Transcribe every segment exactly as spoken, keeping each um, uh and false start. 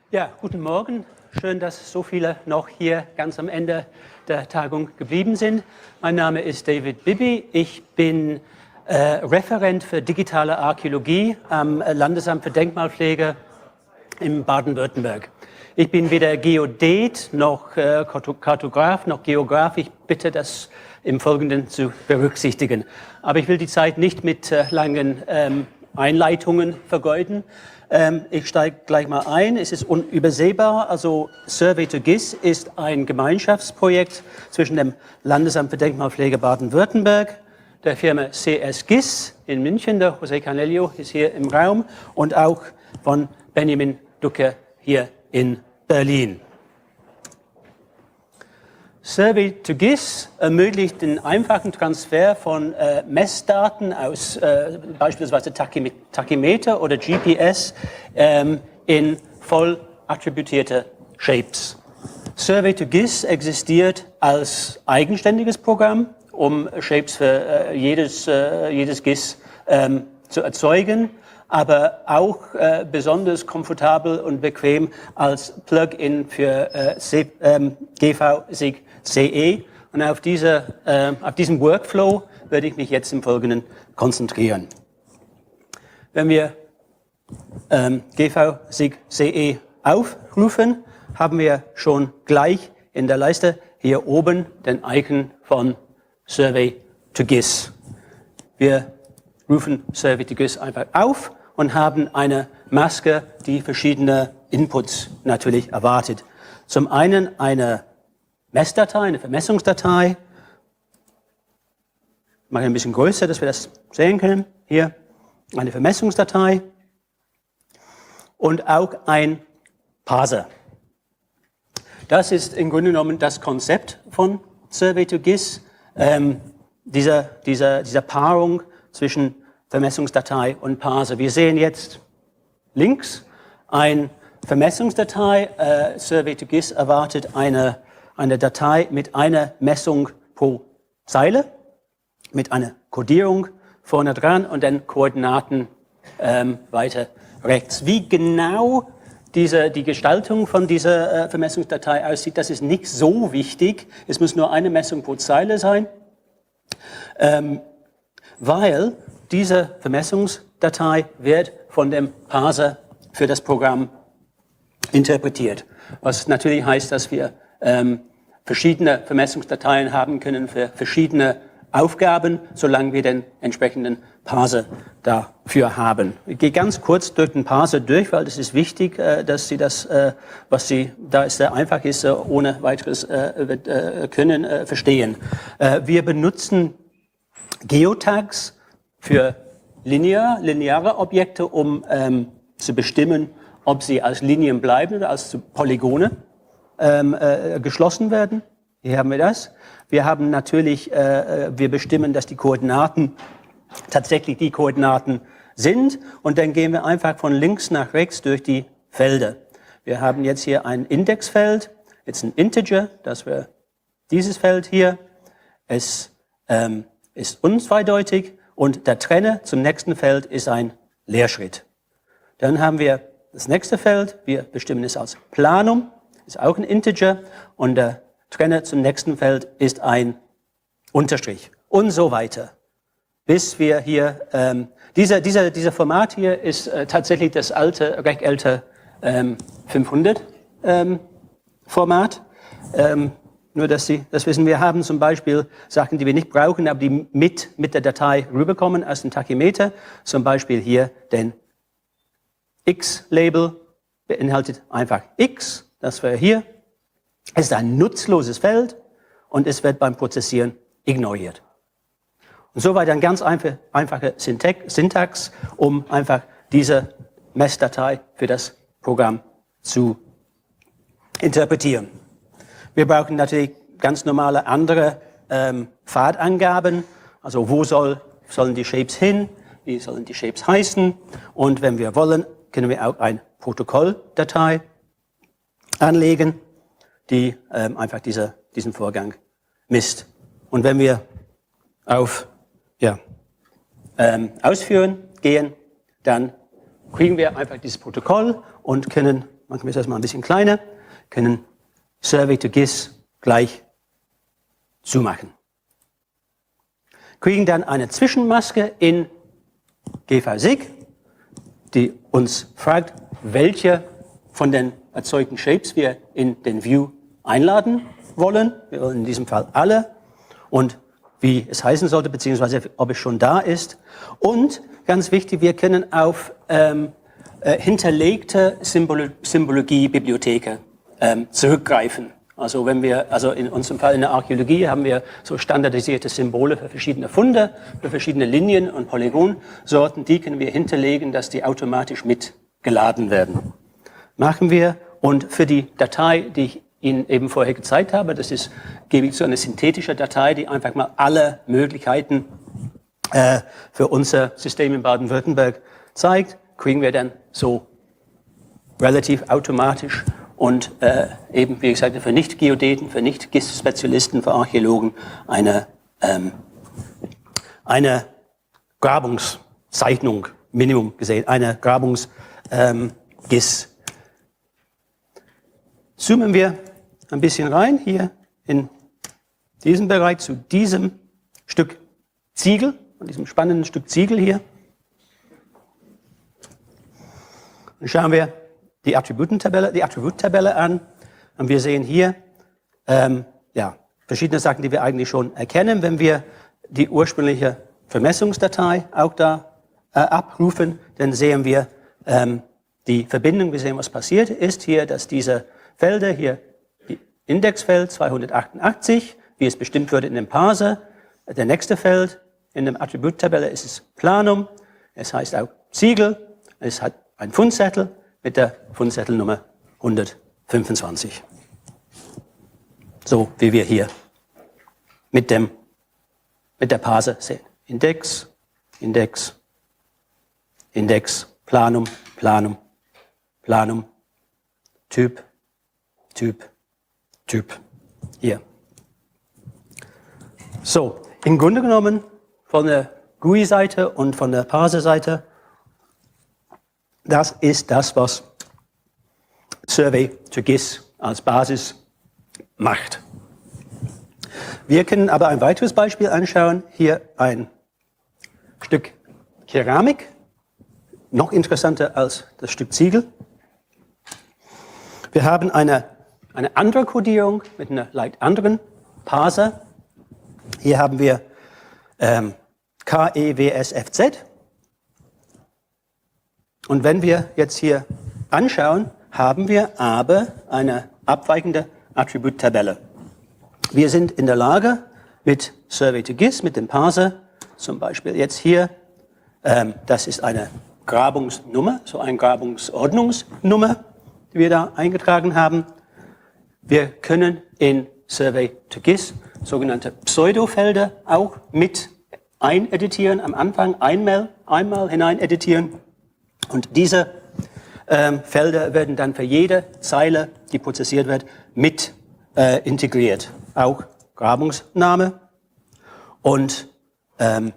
Ja, guten Morgen. Schön, dass so viele noch hier ganz am Ende der Tagung geblieben sind. Mein Name ist David Bibby. Ich bin äh, Referent für digitale Archäologie am Landesamt für Denkmalpflege in Baden-Württemberg. Ich bin weder Geodät noch äh, Kartograf noch Geograf. Ich bitte, das im Folgenden zu berücksichtigen. Aber ich will die Zeit nicht mit äh, langen ähm, Einleitungen vergeuden. Ähm, ich steige gleich mal ein. Es ist unübersehbar. Also Survey to G I S ist ein Gemeinschaftsprojekt zwischen dem Landesamt für Denkmalpflege Baden-Württemberg, der Firma C S G I S in München, der José Canello ist hier im Raum, und auch von Benjamin Ducke hier in Berlin. Survey to G I S ermöglicht den einfachen Transfer von äh, Messdaten aus äh, beispielsweise Tachymeter oder G P S ähm, in voll attributierte Shapes. Survey to G I S existiert als eigenständiges Programm, um Shapes für äh, jedes, äh, jedes G I S ähm, zu erzeugen, aber auch äh, besonders komfortabel und bequem als Plugin für äh, C, ähm, G V S I G C E. Und auf, diese, äh, auf diesen Workflow werde ich mich jetzt im Folgenden konzentrieren. Wenn wir ähm, G V S I G C E aufrufen, haben wir schon gleich in der Leiste hier oben den Icon von Survey to G I S. Wir rufen Survey to G I S einfach auf und haben eine Maske, die verschiedene Inputs natürlich erwartet. Zum einen eine Messdatei, eine Vermessungsdatei. Ich mache ein bisschen größer, dass wir das sehen können. Hier eine Vermessungsdatei und auch ein Parser. Das ist im Grunde genommen das Konzept von Survey to G I S, ähm, dieser, dieser, dieser Paarung zwischen Vermessungsdatei und Parser. Wir sehen jetzt links eine Vermessungsdatei. Äh, Survey to G I S erwartet eine, eine Datei mit einer Messung pro Zeile, mit einer Codierung vorne dran und dann Koordinaten ähm, weiter rechts. Wie genau diese, die Gestaltung von dieser äh, Vermessungsdatei aussieht, das ist nicht so wichtig. Es muss nur eine Messung pro Zeile sein, ähm, weil diese Vermessungsdatei wird von dem Parser für das Programm interpretiert. Was natürlich heißt, dass wir ähm, verschiedene Vermessungsdateien haben können für verschiedene Aufgaben, solange wir den entsprechenden Parser dafür haben. Ich gehe ganz kurz durch den Parser durch, weil das ist wichtig, äh, dass Sie das, äh, was Sie, da es sehr einfach ist, äh, ohne weiteres äh, äh, können, äh, verstehen. Äh, wir benutzen Geotags für linear, lineare Objekte, um ähm, zu bestimmen, ob sie als Linien bleiben oder als Polygone ähm, äh, geschlossen werden. Hier haben wir das. Wir haben natürlich, äh, wir bestimmen, dass die Koordinaten tatsächlich die Koordinaten sind, und dann gehen wir einfach von links nach rechts durch die Felder. Wir haben jetzt hier ein Indexfeld, jetzt ein Integer, das wäre dieses Feld hier. Es ähm, ist unzweideutig. Und der Trenner zum nächsten Feld ist ein Leerschritt. Dann haben wir das nächste Feld, wir bestimmen es als Planum, ist auch ein Integer, und der Trenner zum nächsten Feld ist ein Unterstrich und so weiter. Bis wir hier, ähm, dieser, dieser, dieser Format hier ist äh, tatsächlich das alte, recht ältere ähm, fünfhundert ähm, Format. Ähm, Nur, dass Sie das wissen. Wir haben zum Beispiel Sachen, die wir nicht brauchen, aber die mit, mit der Datei rüberkommen aus dem Tachymeter. Zum Beispiel hier den X-Label beinhaltet einfach X. Das wäre hier. Es ist ein nutzloses Feld und es wird beim Prozessieren ignoriert. Und soweit eine ganz einfache, einfache Syntax, um einfach diese Messdatei für das Programm zu interpretieren. Wir brauchen natürlich ganz normale andere ähm, Pfadangaben, also wo soll, sollen die Shapes hin, wie sollen die Shapes heißen, und wenn wir wollen, können wir auch eine Protokolldatei anlegen, die ähm, einfach diese, diesen Vorgang misst. Und wenn wir auf ja, ähm, Ausführen gehen, dann kriegen wir einfach dieses Protokoll und können machen wir das mal ein bisschen kleiner, können Survey to GIS gleich zumachen. Kriegen dann eine Zwischenmaske in G V S I G, die uns fragt, welche von den erzeugten Shapes wir in den View einladen wollen. Wir wollen in diesem Fall alle und wie es heißen sollte, beziehungsweise ob es schon da ist. Und ganz wichtig, wir können auf ähm, äh, hinterlegte Symbolo Symbologie-Bibliotheken ähm, zurückgreifen. Also wenn wir, also in unserem Fall in der Archäologie haben wir so standardisierte Symbole für verschiedene Funde, für verschiedene Linien und Polygonsorten, die können wir hinterlegen, dass die automatisch mitgeladen werden. Machen wir und für die Datei, die ich Ihnen eben vorher gezeigt habe, das ist, gebe ich so eine synthetische Datei, die einfach mal alle Möglichkeiten äh, für unser System in Baden-Württemberg zeigt, kriegen wir dann so relativ automatisch und äh, eben, wie gesagt, für Nicht-Geodeten, für Nicht-G I S-Spezialisten, für Archäologen eine, ähm, eine Grabungszeichnung, Minimum gesehen, eine Grabungs-G ähm, I S. Zoomen wir ein bisschen rein, hier in diesem Bereich, zu diesem Stück Ziegel, von diesem spannenden Stück Ziegel hier. Dann schauen wir die Attributentabelle, die Attributtabelle an und wir sehen hier ähm, ja, verschiedene Sachen, die wir eigentlich schon erkennen. Wenn wir die ursprüngliche Vermessungsdatei auch da äh, abrufen, dann sehen wir ähm, die Verbindung, wir sehen, was passiert ist hier, dass diese Felder hier, die Indexfeld zweihundertachtundachtzig, wie es bestimmt wurde in dem Parser, der nächste Feld in der Attributtabelle ist es Planum, es heißt auch Ziegel, es hat ein Fundzettel mit der Fundzettelnummer hundertfünfundzwanzig. So wie wir hier mit, dem, mit der Parser sehen. Index, Index, Index, Planum, Planum, Planum, Typ, Typ, Typ. Hier. So, im Grunde genommen von der G U I-Seite und von der Parser-Seite, das ist das, was Survey to GIS als Basis macht. Wir können aber ein weiteres Beispiel anschauen. Hier ein Stück Keramik, noch interessanter als das Stück Ziegel. Wir haben eine, eine andere Codierung mit einer leicht anderen Parser. Hier haben wir ähm, K E W S F Z. Und wenn wir jetzt hier anschauen, haben wir aber eine abweichende Attributtabelle. Wir sind in der Lage, mit Survey to GIS, mit dem Parser, zum Beispiel jetzt hier, ähm, das ist eine Grabungsnummer, so eine Grabungsordnungsnummer, die wir da eingetragen haben. Wir können in Survey to GIS sogenannte Pseudofelder auch mit eineditieren, am Anfang einmal, einmal hinein editieren. Und diese ähm, Felder werden dann für jede Zeile, die prozessiert wird, mit äh, integriert. Auch Grabungsname. Und ähm,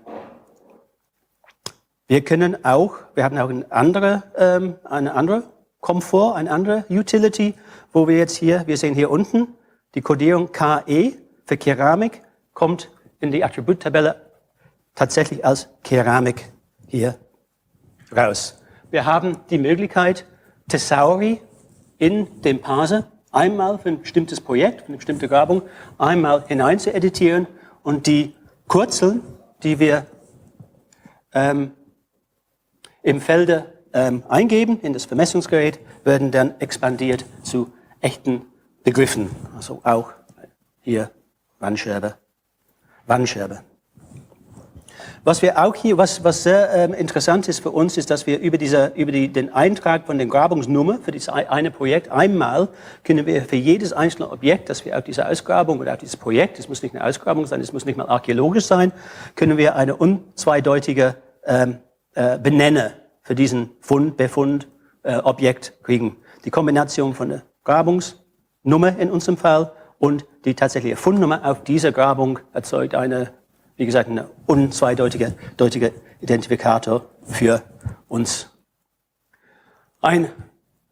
wir können auch, wir haben auch eine andere, ähm, eine andere Komfort, eine andere Utility, wo wir jetzt hier, wir sehen hier unten, die Codierung K E für Keramik kommt in die Attributtabelle tatsächlich als Keramik hier raus. Wir haben die Möglichkeit, Thesauri in dem Parser einmal für ein bestimmtes Projekt, für eine bestimmte Grabung, einmal hinein zu editieren und die Kurzeln, die wir ähm, im Felde ähm, eingeben, in das Vermessungsgerät, werden dann expandiert zu echten Begriffen. Also auch hier Wandscherbe, Wandscherbe. Was wir auch hier, was, was sehr ähm, interessant ist für uns, ist, dass wir über, diese, über die, den Eintrag von den Grabungsnummer für dieses eine Projekt einmal können wir für jedes einzelne Objekt, das wir auf dieser Ausgrabung oder auf dieses Projekt, es muss nicht eine Ausgrabung sein, es muss nicht mal archäologisch sein, können wir eine unzweideutige ähm, äh, Benenne für diesen Fund, Befund, äh, Objekt kriegen. Die Kombination von der Grabungsnummer in unserem Fall und die tatsächliche Fundnummer auf dieser Grabung erzeugt eine, wie gesagt, ein unzweideutiger deutiger Identifikator für uns. Ein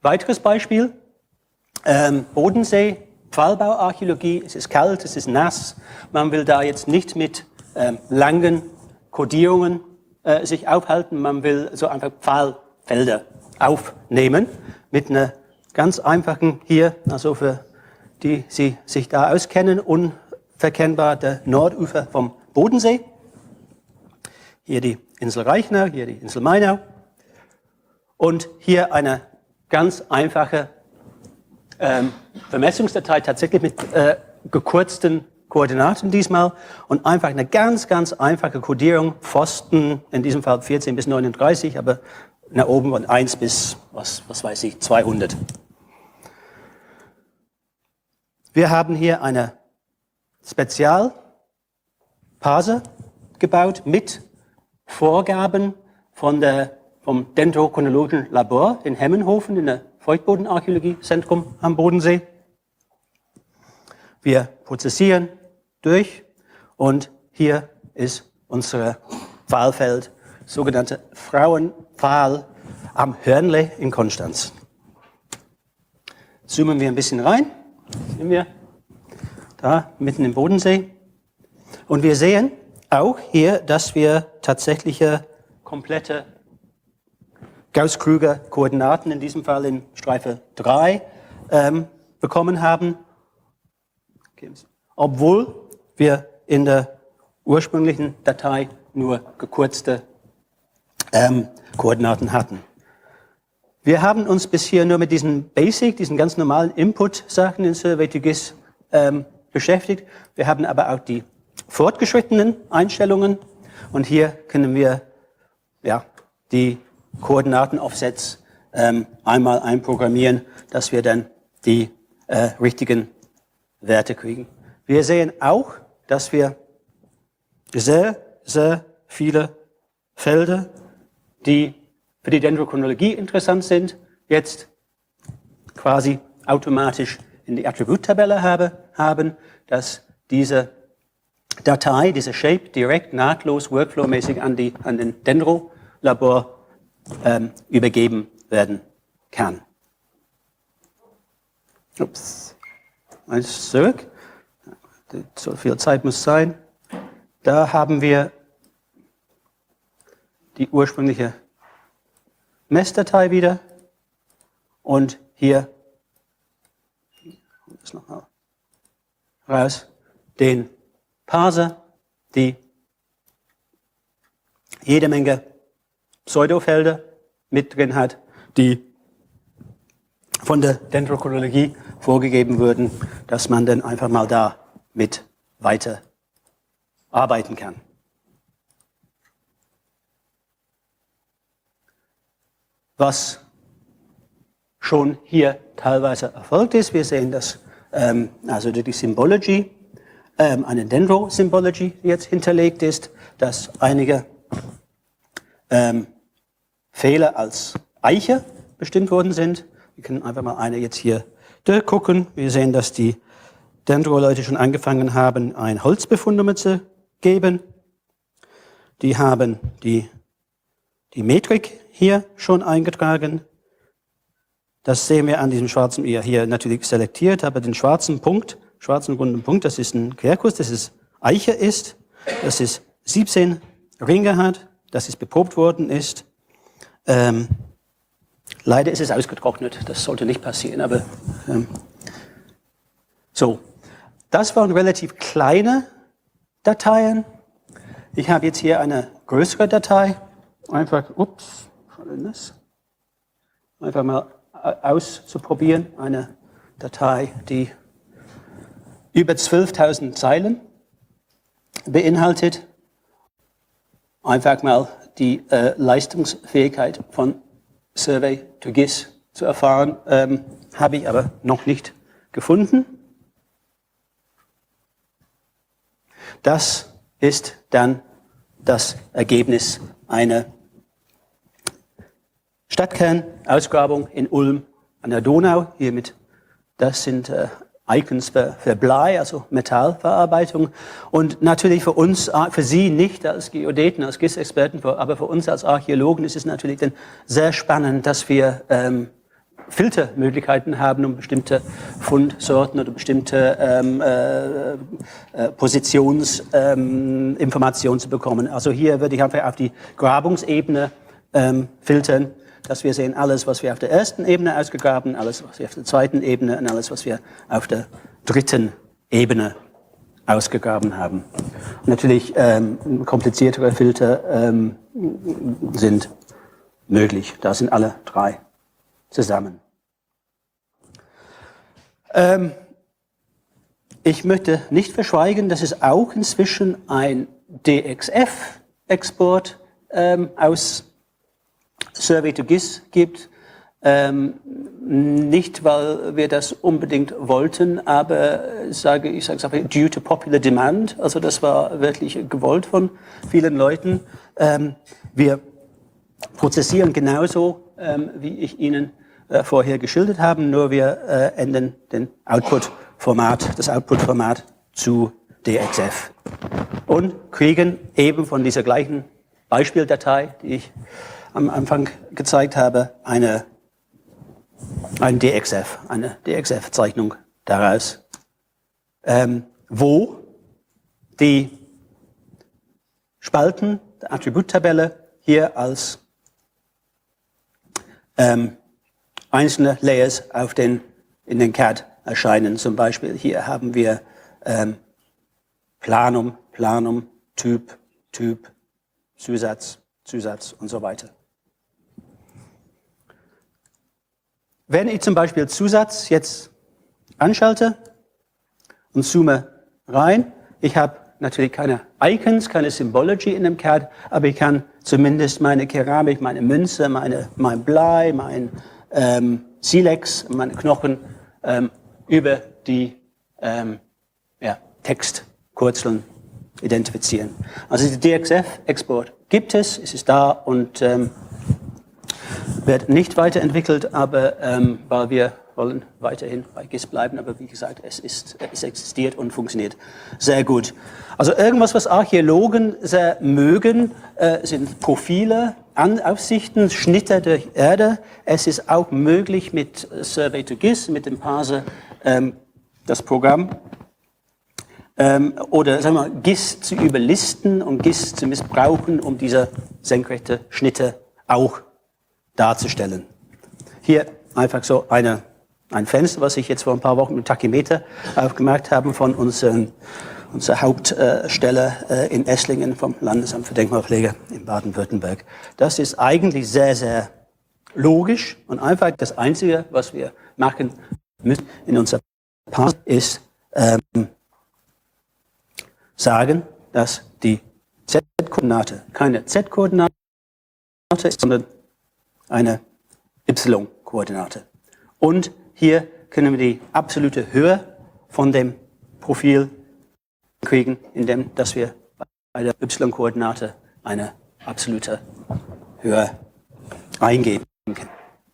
Weiteres Beispiel, ähm, Bodensee, Pfahlbauarchäologie, es ist kalt, es ist nass, man will da jetzt nicht mit ähm, langen Kodierungen äh, sich aufhalten, man will so einfach Pfahlfelder aufnehmen mit einer ganz einfachen hier, also für die Sie sich da auskennen, unverkennbar der Nordufer vom Bodensee. Hier die Insel Reichenau, hier die Insel Mainau. Und hier eine ganz einfache ähm, Vermessungsdatei, tatsächlich mit äh, gekürzten Koordinaten diesmal. Und einfach eine ganz, ganz einfache Kodierung, Pfosten, in diesem Fall vierzehn bis neununddreißig, aber nach oben von eins bis, was, was weiß ich, zweihundert. Wir haben hier eine Spezialparser gebaut mit Vorgaben von der, vom Dendrochronologischen Labor in Hemmenhofen, in der Feuchtbodenarchäologiezentrum am Bodensee. Wir prozessieren durch und hier ist unser Pfahlfeld, sogenannte Frauenpfahl am Hörnle in Konstanz. Zoomen wir ein bisschen rein. Sehen wir da mitten im Bodensee. Und wir sehen auch hier, dass wir tatsächliche komplette Gauss-Krüger-Koordinaten, in diesem Fall in Streife drei, ähm, bekommen haben, obwohl wir in der ursprünglichen Datei nur gekürzte ähm, Koordinaten hatten. Wir haben uns bisher nur mit diesen Basic, diesen ganz normalen Input-Sachen in Survey to GIS ähm, beschäftigt. Wir haben aber auch die fortgeschrittenen Einstellungen und hier können wir ja, die Koordinaten-Offsets ähm, einmal einprogrammieren, dass wir dann die äh, richtigen Werte kriegen. Wir sehen auch, dass wir sehr, sehr viele Felder, die für die Dendrochronologie interessant sind, jetzt quasi automatisch in die Attributtabelle habe, haben, dass diese Datei, diese Shape direkt nahtlos workflowmäßig an, die, an den Dendro-Labor ähm, übergeben werden kann. Ups. Eins zurück. So viel Zeit muss sein. Da haben wir die ursprüngliche Messdatei wieder und hier das noch mal raus den Parser, die jede Menge Pseudofelder mit drin hat, die von der Dendrochronologie vorgegeben wurden, dass man dann einfach mal da mit weiter arbeiten kann. Was schon hier teilweise erfolgt ist, wir sehen das, ähm, also die Symbology, ähm, eine Dendro-Symbology jetzt hinterlegt ist, dass einige ähm, Fehler als Eiche bestimmt worden sind. Wir können einfach mal eine jetzt hier durchgucken. Wir sehen, dass die Dendro-Leute schon angefangen haben, ein Holzbefundnummer zu geben. Die haben die, die Metrik hier schon eingetragen. Das sehen wir an diesem schwarzen, ja, hier natürlich selektiert, aber den schwarzen Punkt, schwarzen runden Punkt, das ist ein Querkurs, das ist Eiche ist, das ist siebzehn Ringe hat, dass es beprobt worden ist. Ähm, leider ist es ausgetrocknet, das sollte nicht passieren, aber ähm, so. Das waren relativ kleine Dateien. Ich habe jetzt hier eine größere Datei. Einfach, ups, einfach mal auszuprobieren. Eine Datei, die über zwölftausend Zeilen beinhaltet. Einfach mal die äh, Leistungsfähigkeit von Survey to GIS zu erfahren, ähm, habe ich aber noch nicht gefunden. Das ist dann das Ergebnis einer Stadtkernausgrabung in Ulm an der Donau. Hiermit, das sind äh, Icons für, für Blei, also Metallverarbeitung. Und natürlich für uns, für Sie nicht als Geodäten, als GIS-Experten, aber für uns als Archäologen ist es natürlich dann sehr spannend, dass wir ähm, Filtermöglichkeiten haben, um bestimmte Fundsorten oder bestimmte ähm, äh, äh, Positionsinformationen ähm, zu bekommen. Also hier würde ich einfach auf die Grabungsebene ähm, filtern, dass wir sehen alles, was wir auf der ersten Ebene ausgegraben, alles, was wir auf der zweiten Ebene und alles, was wir auf der dritten Ebene ausgegraben haben. Und natürlich ähm, kompliziertere Filter ähm, sind möglich. Da sind alle drei zusammen. Ähm, ich möchte nicht verschweigen, dass es auch inzwischen ein D X F-Export ähm, aus Survey to G I S gibt. Ähm, nicht, weil wir das unbedingt wollten, aber sage, ich sage es einfach, due to popular demand, also das war wirklich gewollt von vielen Leuten. Ähm, wir prozessieren genauso, ähm, wie ich Ihnen äh, vorher geschildert habe, nur wir äh, ändern den Output-Format, das Output-Format zu D X F und kriegen eben von dieser gleichen Beispieldatei, die ich am Anfang gezeigt habe, eine ein D X F, eine D X F-Zeichnung daraus, ähm, wo die Spalten der Attributtabelle hier als ähm, einzelne Layers auf den, in den C A D erscheinen. Zum Beispiel hier haben wir ähm, Planum, Planum, Typ, Typ, Zusatz, Zusatz und so weiter. Wenn ich zum Beispiel Zusatz jetzt anschalte und zoome rein, ich habe natürlich keine Icons, keine Symbology in dem C A D, aber ich kann zumindest meine Keramik, meine Münze, meine, mein Blei, mein ähm, Silex, meine Knochen ähm, über die ähm, ja, Textkurzeln identifizieren. Also der D X F-Export gibt es, es ist da und ähm, wird nicht weiterentwickelt, aber ähm, weil wir wollen weiterhin bei G I S bleiben, aber wie gesagt, es, ist, es existiert und funktioniert sehr gut. Also irgendwas, was Archäologen sehr mögen, äh, sind Profile, Aufsichten, Schnitte der Erde. Es ist auch möglich mit Survey to G I S, mit dem Parser, ähm, das Programm, ähm, oder sagen wir mal, G I S zu überlisten und G I S zu missbrauchen, um diese senkrechte Schnitte auch darzustellen. Hier einfach so eine, ein Fenster, was ich jetzt vor ein paar Wochen mit Tachymeter aufgemacht habe von unseren, unserer Hauptstelle äh, in Esslingen vom Landesamt für Denkmalpflege in Baden-Württemberg. Das ist eigentlich sehr, sehr logisch und einfach das Einzige, was wir machen müssen in unserer Part ist ähm, sagen, dass die Z-Koordinate keine Z-Koordinate ist, sondern eine Y-Koordinate. Und hier können wir die absolute Höhe von dem Profil kriegen, indem dass wir bei der Y-Koordinate eine absolute Höhe eingeben können.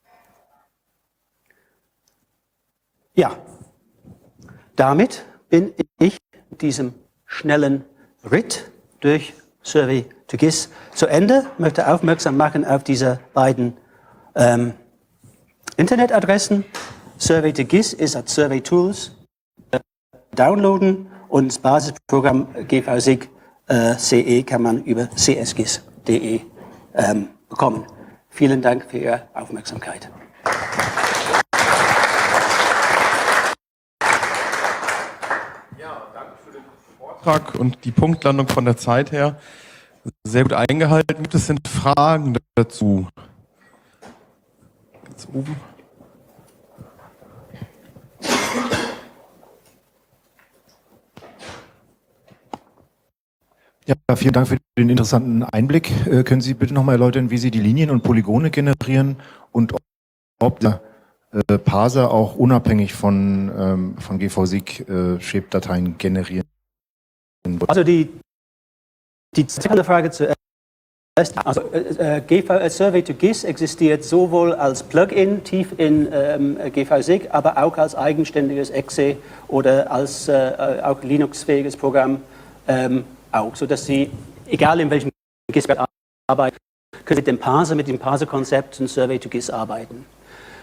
Ja, damit bin ich diesem schnellen Ritt durch Survey to G I S zu Ende. Ich möchte aufmerksam machen auf diese beiden ähm, Internetadressen. Survey to G I S ist als Survey Tools äh, downloaden und das Basisprogramm G V S I G äh, C E kann man über c s g i s punkt d e ähm, bekommen. Vielen Dank für Ihre Aufmerksamkeit. Ja, danke für den Vortrag und die Punktlandung von der Zeit her. Sehr gut eingehalten. Gibt es denn Fragen dazu? Ganz oben. Ja, vielen Dank für den interessanten Einblick. Äh, können Sie bitte nochmal erläutern, wie Sie die Linien und Polygone generieren und ob der äh, Parser auch unabhängig von, ähm, von G V S I G äh, Shape-Dateien generieren? Also die, die zweite Frage zuerst. Also äh, G V, äh, Survey to G I S existiert sowohl als Plugin tief in ähm, G V S I G, aber auch als eigenständiges Exe oder als äh, auch Linux-fähiges Programm ähm, auch, sodass Sie, egal in welchem G I S arbeiten, können mit dem Parser, mit dem Parser-Konzept und Survey to G I S arbeiten.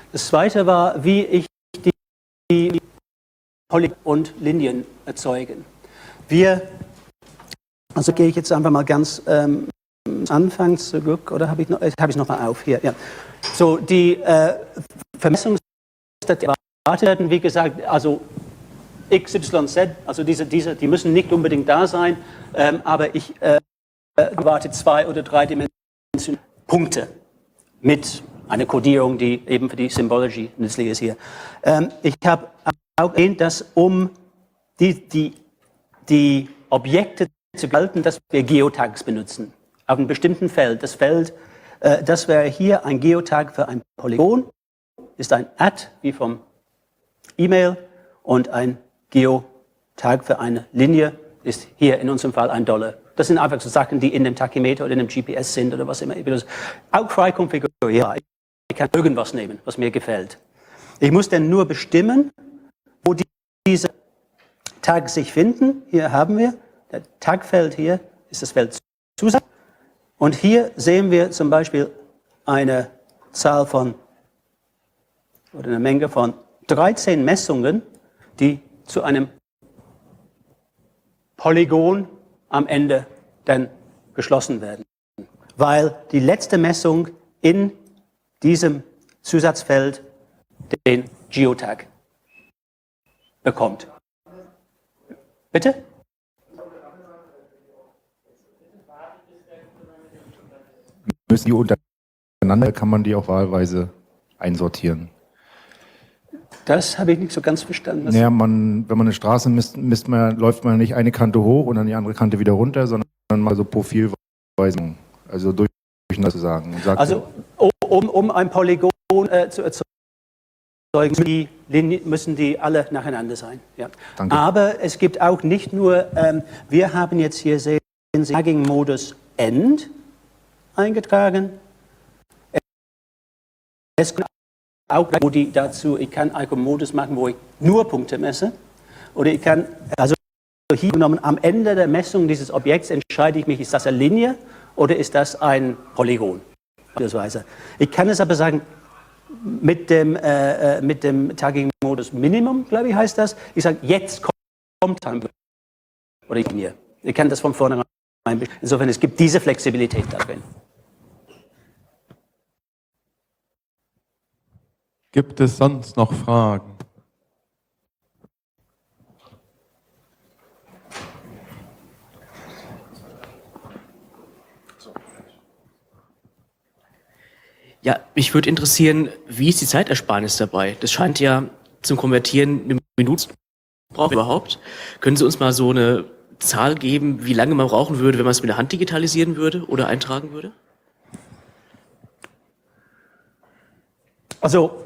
Das zweite war, wie ich die, die Polygonen und Linien erzeugen. Wir, also gehe ich jetzt einfach mal ganz ähm, Anfang zurück, oder habe ich noch, habe ich noch mal auf hier, ja. So, die äh, Vermessungsdaten erwartet werden, wie gesagt, also X, Y, Z, also diese, diese, die müssen nicht unbedingt da sein, ähm, aber ich äh, erwarte zwei oder drei Dimensionen Punkte mit einer Codierung, die eben für die Symbology nützlich ist hier. Ähm, ich habe auch erwähnt, dass um die, die, die Objekte zu gestalten, dass wir Geotags benutzen. Auf einem bestimmten Feld. Das Feld, äh, das wäre hier ein Geotag für ein Polygon, ist ein Add wie vom E-Mail und ein Geotag für eine Linie ist hier in unserem Fall ein Dollar. Das sind einfach so Sachen, die in dem Tachymeter oder in dem G P S sind oder was immer. Auch frei konfiguriert. Ich kann irgendwas nehmen, was mir gefällt. Ich muss dann nur bestimmen, wo die, diese Tags sich finden. Hier haben wir, das Tagfeld hier ist das Feld Zusatz. Und hier sehen wir zum Beispiel eine Zahl von, oder eine Menge von dreizehn Messungen, die zu einem Polygon am Ende dann geschlossen werden. Weil die letzte Messung in diesem Zusatzfeld den Geotag bekommt. Bitte? Müssen die untereinander, kann man die auch wahlweise einsortieren? Das habe ich nicht so ganz verstanden. Naja, man, wenn man eine Straße misst, misst man, läuft man nicht eine Kante hoch und dann die andere Kante wieder runter, sondern mal so profilweise, also durch, durch zu sagen. Und sagt, also um, um ein Polygon äh, zu erzeugen, die Linien, müssen die alle nacheinander sein. Ja. Danke. Aber es gibt auch nicht nur, ähm, wir haben jetzt hier sehen Sie Tagging-Modus End eingetragen. Es kann auch, wo die dazu, ich kann einen Modus machen, wo ich nur Punkte messe. Oder ich kann, also hier genommen, am Ende der Messung dieses Objekts entscheide ich mich, ist das eine Linie oder ist das ein Polygon? Ich kann es aber sagen, mit dem, äh, mit dem Tagging-Modus Minimum, glaube ich, heißt das. Ich sage, jetzt kommt ein oder Linie. Ich kann das von vornherein. Insofern, es gibt diese Flexibilität darin. Gibt es sonst noch Fragen? Ja, mich würde interessieren, wie ist die Zeitersparnis dabei? Das scheint ja zum Konvertieren eine Minute braucht überhaupt. Können Sie uns mal so eine Zahl geben, wie lange man brauchen würde, wenn man es mit der Hand digitalisieren würde oder eintragen würde? Also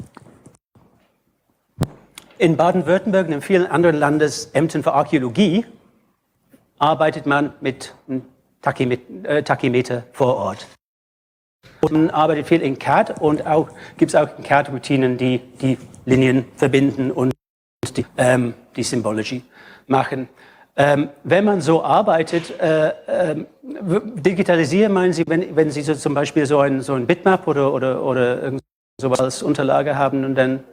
in Baden-Württemberg und in vielen anderen Landesämtern für Archäologie arbeitet man mit einem Tachymeter vor Ort. Man arbeitet viel in C A D und auch gibt es auch in C A D-Routinen, die die Linien verbinden und die, ähm, die Symbology machen. Ähm, wenn man so arbeitet, äh, äh, digitalisieren meinen Sie, wenn, wenn Sie so zum Beispiel so ein, so ein Bitmap oder, oder, oder irgend sowas als Unterlage haben und dann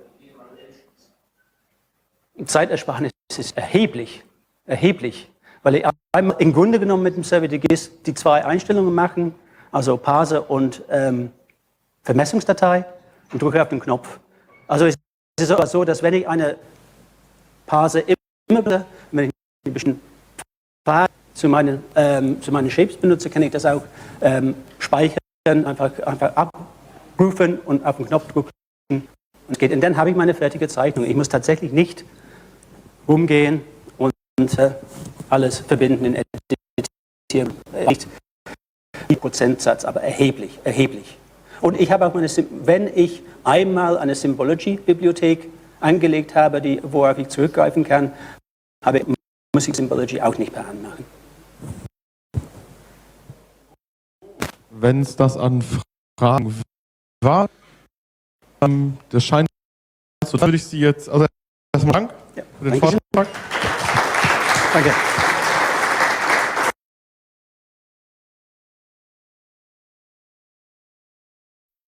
Zeitersparnis ist erheblich, erheblich, weil ich einmal im Grunde genommen mit dem Survey to GIS die zwei Einstellungen machen, also Parser und ähm, Vermessungsdatei und drücke auf den Knopf. Also es ist aber so, dass wenn ich eine Parser immer, wenn ich ein bisschen zu meinen, ähm, zu meinen Shapes benutze, kann ich das auch ähm, speichern, einfach, einfach abrufen und auf den Knopf drücken und es geht. Und dann habe ich meine fertige Zeichnung. Ich muss tatsächlich nicht rumgehen und äh, alles verbinden in Editieren. Nicht die Prozentsatz, aber erheblich, erheblich. Und ich habe auch meine, wenn ich einmal eine Symbology-Bibliothek angelegt habe, die, worauf ich zurückgreifen kann, habe, muss ich Symbology auch nicht per Hand machen. Wenn es das an Fragen war, ähm, das scheint so, dann würde ich Sie jetzt, also erstmal Dank Ja, für den Dankeschön. Vortrag. Danke.